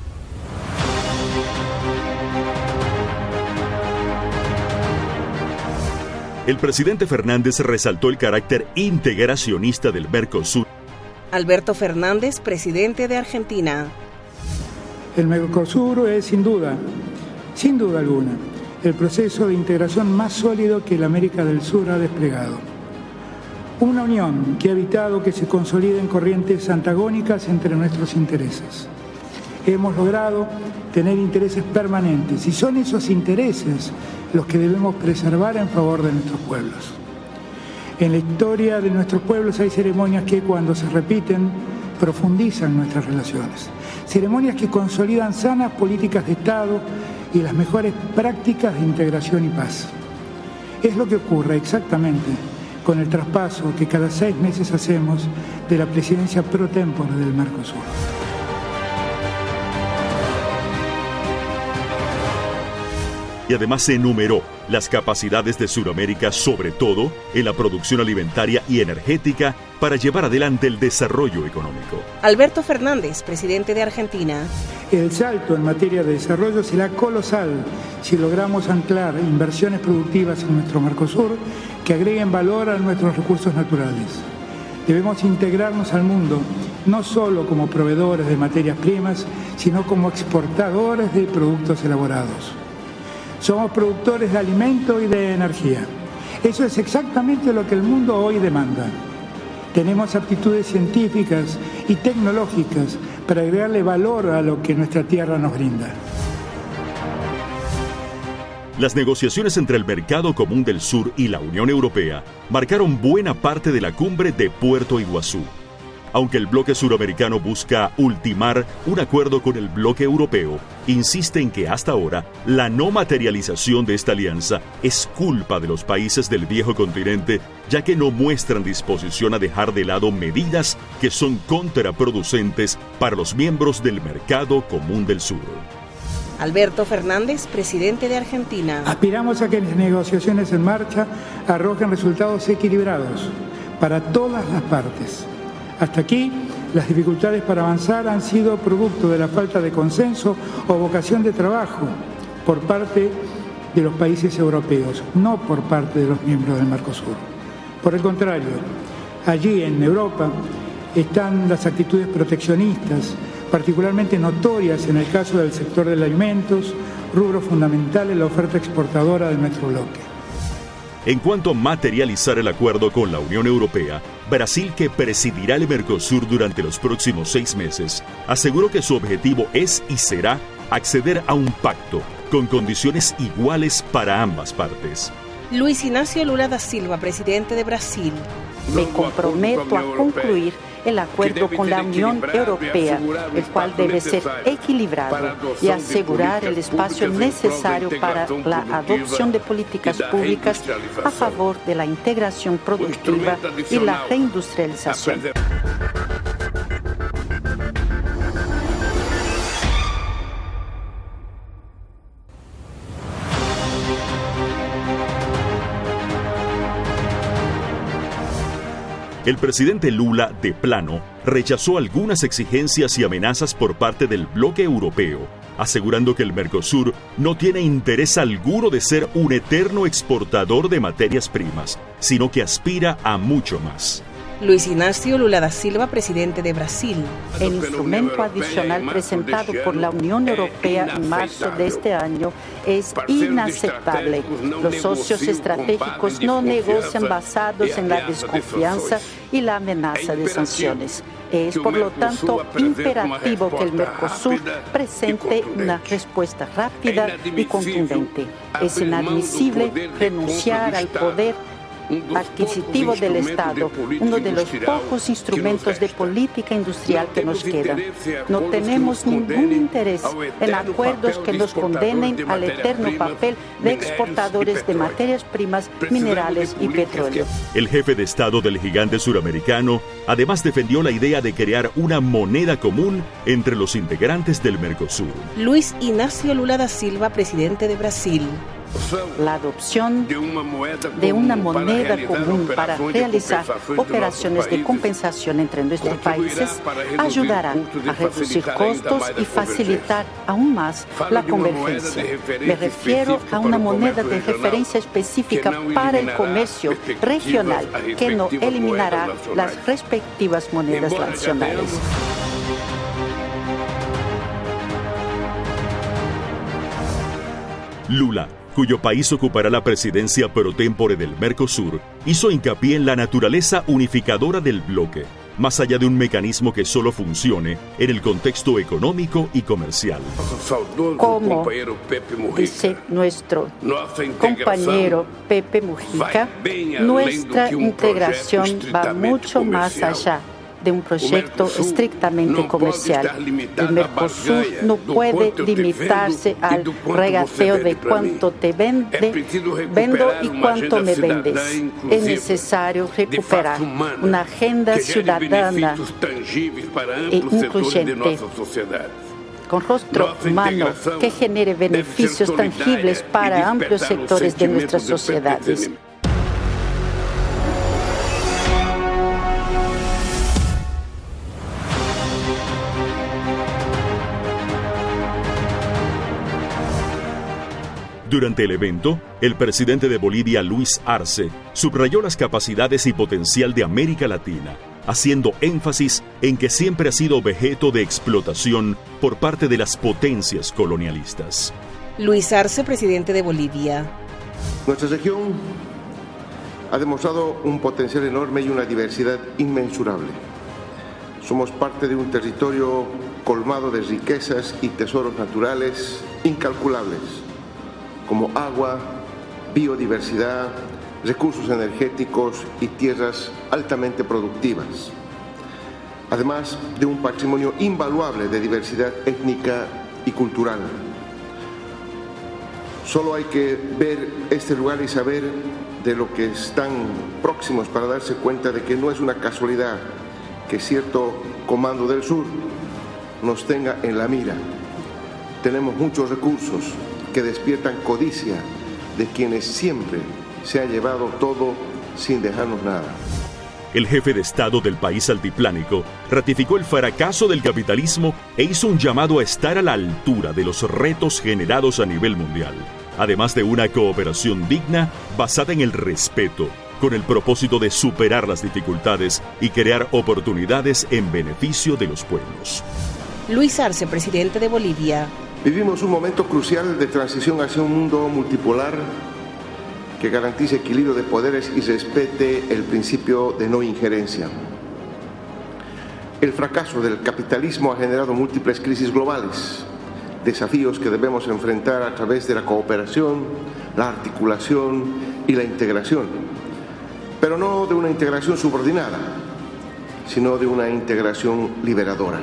El presidente Fernández resaltó el carácter integracionista del Mercosur. Alberto Fernández, presidente de Argentina. El Mercosur es sin duda alguna, el proceso de integración más sólido que la América del Sur ha desplegado. Una unión que ha evitado que se consoliden corrientes antagónicas entre nuestros intereses. Hemos logrado tener intereses permanentes y son esos intereses los que debemos preservar en favor de nuestros pueblos. En la historia de nuestros pueblos hay ceremonias que, cuando se repiten, profundizan nuestras relaciones. Ceremonias que consolidan sanas políticas de Estado y las mejores prácticas de integración y paz. Es lo que ocurre exactamente con el traspaso que cada 6 meses hacemos de la presidencia pro tempore del Mercosur. Y además se enumeró las capacidades de Sudamérica, sobre todo en la producción alimentaria y energética, para llevar adelante el desarrollo económico. Alberto Fernández, presidente de Argentina. El salto en materia de desarrollo será colosal si logramos anclar inversiones productivas en nuestro Mercosur que agreguen valor a nuestros recursos naturales. Debemos integrarnos al mundo, no solo como proveedores de materias primas, sino como exportadores de productos elaborados. Somos productores de alimento y de energía. Eso es exactamente lo que el mundo hoy demanda. Tenemos aptitudes científicas y tecnológicas para agregarle valor a lo que nuestra tierra nos brinda. Las negociaciones entre el Mercado Común del Sur y la Unión Europea marcaron buena parte de la cumbre de Puerto Iguazú. Aunque el bloque suramericano busca ultimar un acuerdo con el bloque europeo, insiste en que hasta ahora la no materialización de esta alianza es culpa de los países del viejo continente, ya que no muestran disposición a dejar de lado medidas que son contraproducentes para los miembros del Mercado Común del Sur. Alberto Fernández, presidente de Argentina. Aspiramos a que las negociaciones en marcha arrojen resultados equilibrados para todas las partes. Hasta aquí, las dificultades para avanzar han sido producto de la falta de consenso o vocación de trabajo por parte de los países europeos, no por parte de los miembros del Mercosur. Por el contrario, allí en Europa están las actitudes proteccionistas, particularmente notorias en el caso del sector de alimentos, rubro fundamental en la oferta exportadora de nuestro bloque. En cuanto a materializar el acuerdo con la Unión Europea, Brasil, que presidirá el Mercosur durante los próximos 6 meses, aseguró que su objetivo es y será acceder a un pacto con condiciones iguales para ambas partes. Luis Inácio Lula da Silva, presidente de Brasil. Me comprometo a concluir el acuerdo con la Unión Europea, el cual debe ser equilibrado y asegurar el espacio necesario para la adopción de políticas públicas a favor de la integración productiva y la reindustrialización. El presidente Lula, de plano, rechazó algunas exigencias y amenazas por parte del bloque europeo, asegurando que el Mercosur no tiene interés alguno de ser un eterno exportador de materias primas, sino que aspira a mucho más. Luis Inácio Lula da Silva, presidente de Brasil. El instrumento adicional presentado por la Unión Europea en marzo de este año es inaceptable. Los socios estratégicos no negocian basados en la desconfianza y la amenaza de sanciones. Es, por lo tanto, imperativo que el Mercosur presente una respuesta rápida y contundente. Es inadmisible renunciar al poder adquisitivo del Estado, uno de los pocos instrumentos de política industrial que nos quedan. No tenemos ningún interés en acuerdos que nos condenen al eterno papel de exportadores de materias primas, minerales y petróleo. El jefe de Estado del gigante suramericano además defendió la idea de crear una moneda común entre los integrantes del Mercosur. Luis Inácio Lula da Silva, presidente de Brasil. la adopción de una moneda común para realizar operaciones de compensación entre nuestros países ayudará a reducir costos y facilitar aún más la convergencia. Me refiero a una moneda de referencia específica para el comercio regional que no eliminará las respectivas monedas nacionales. Lula, cuyo país ocupará la presidencia pro tempore del Mercosur, hizo hincapié en la naturaleza unificadora del bloque, más allá de un mecanismo que solo funcione en el contexto económico y comercial. Como dice nuestro compañero Pepe Mujica, nuestra integración va mucho más allá de un proyecto estrictamente comercial. El Mercosur no puede limitarse al regateo de cuánto te vendo y cuánto me vendes. Es necesario recuperar una agenda ciudadana e incluyente, con rostro humano, que genere beneficios tangibles para amplios sectores de nuestras sociedades. Durante el evento, el presidente de Bolivia, Luis Arce, subrayó las capacidades y potencial de América Latina, haciendo énfasis en que siempre ha sido objeto de explotación por parte de las potencias colonialistas. Luis Arce, presidente de Bolivia. Nuestra región ha demostrado un potencial enorme y una diversidad inmensurable. Somos parte de un territorio colmado de riquezas y tesoros naturales incalculables, como agua, biodiversidad, recursos energéticos y tierras altamente productivas, además de un patrimonio invaluable de diversidad étnica y cultural. Solo hay que ver este lugar y saber de lo que están próximos para darse cuenta de que no es una casualidad que cierto comando del sur nos tenga en la mira. Tenemos muchos recursos que despiertan codicia de quienes siempre se ha llevado todo sin dejarnos nada. El jefe de Estado del país altiplánico ratificó el fracaso del capitalismo e hizo un llamado a estar a la altura de los retos generados a nivel mundial, además de una cooperación digna basada en el respeto, con el propósito de superar las dificultades y crear oportunidades en beneficio de los pueblos. Luis Arce, presidente de Bolivia. Vivimos un momento crucial de transición hacia un mundo multipolar que garantice equilibrio de poderes y respete el principio de no injerencia. El fracaso del capitalismo ha generado múltiples crisis globales, desafíos que debemos enfrentar a través de la cooperación, la articulación y la integración, pero no de una integración subordinada, sino de una integración liberadora.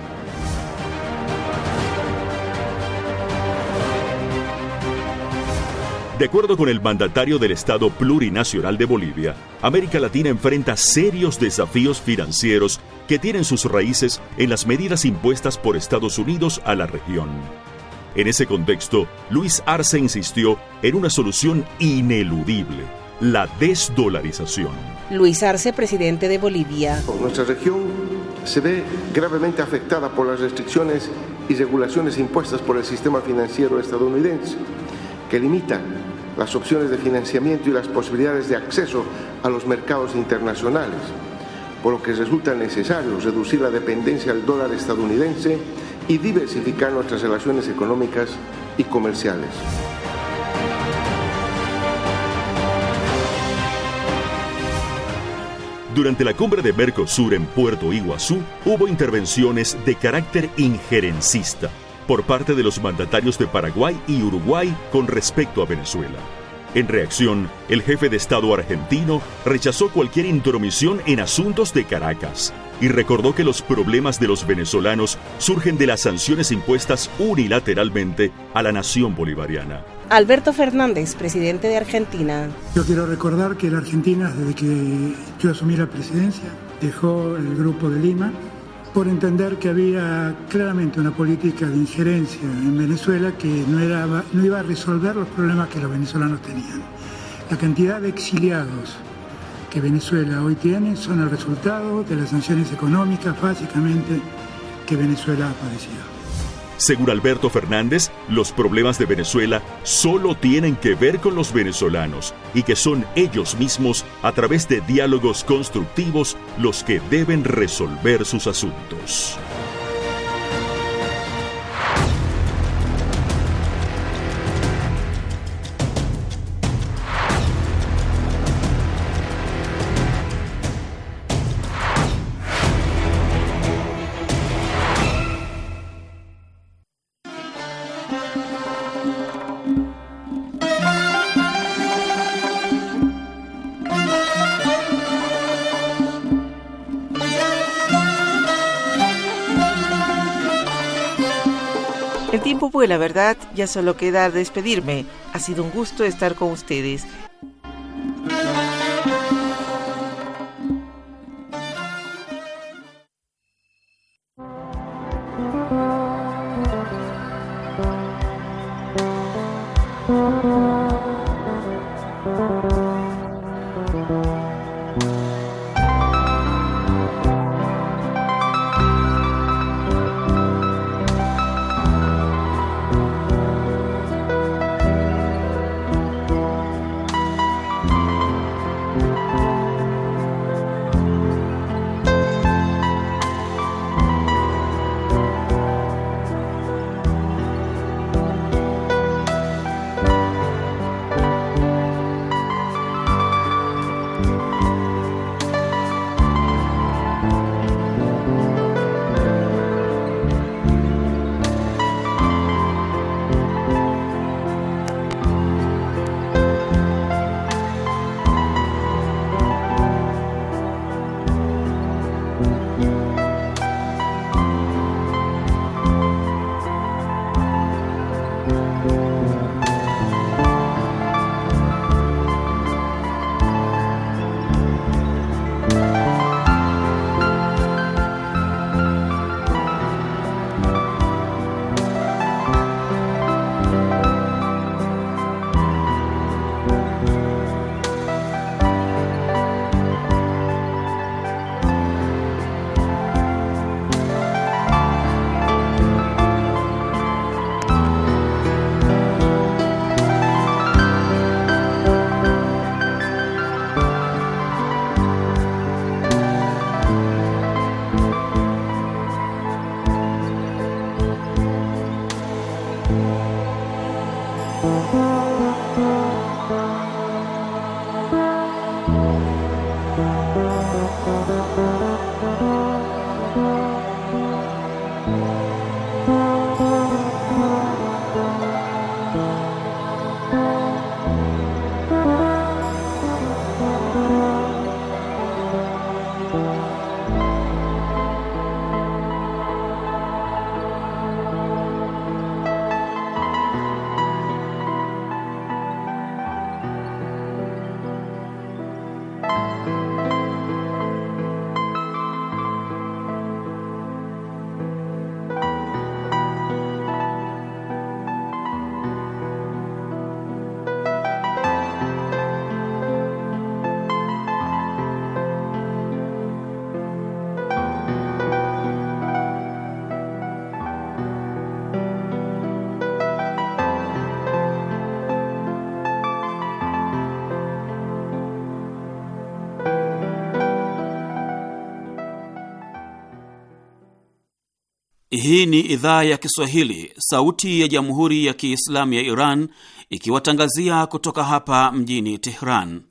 De acuerdo con el mandatario del Estado Plurinacional de Bolivia, América Latina enfrenta serios desafíos financieros que tienen sus raíces en las medidas impuestas por Estados Unidos a la región. En ese contexto, Luis Arce insistió en una solución ineludible: la desdolarización. Luis Arce, presidente de Bolivia. Nuestra región se ve gravemente afectada por las restricciones y regulaciones impuestas por el sistema financiero estadounidense, que limitan las opciones de financiamiento y las posibilidades de acceso a los mercados internacionales, por lo que resulta necesario reducir la dependencia al dólar estadounidense y diversificar nuestras relaciones económicas y comerciales. Durante la cumbre de Mercosur en Puerto Iguazú, hubo intervenciones de carácter injerencista por parte de los mandatarios de Paraguay y Uruguay con respecto a Venezuela. En reacción, el jefe de Estado argentino rechazó cualquier intromisión en asuntos de Caracas y recordó que los problemas de los venezolanos surgen de las sanciones impuestas unilateralmente a la nación bolivariana. Alberto Fernández, presidente de Argentina. Yo quiero recordar que la Argentina, desde que yo asumí la presidencia, dejó el Grupo de Lima por entender que había claramente una política de injerencia en Venezuela que no iba a resolver los problemas que los venezolanos tenían. La cantidad de exiliados que Venezuela hoy tiene son el resultado de las sanciones económicas, básicamente, que Venezuela ha padecido. Según Alberto Fernández, los problemas de Venezuela solo tienen que ver con los venezolanos y que son ellos mismos, a través de diálogos constructivos, los que deben resolver sus asuntos. El tiempo vuela, ¿verdad? Ya solo queda despedirme. Ha sido un gusto estar con ustedes. Hii ni idhaa ya Kiswahili, sauti ya Jamhuri ya Kiislamu ya Iran, ikiwatangazia kutoka hapa mjini Tehran.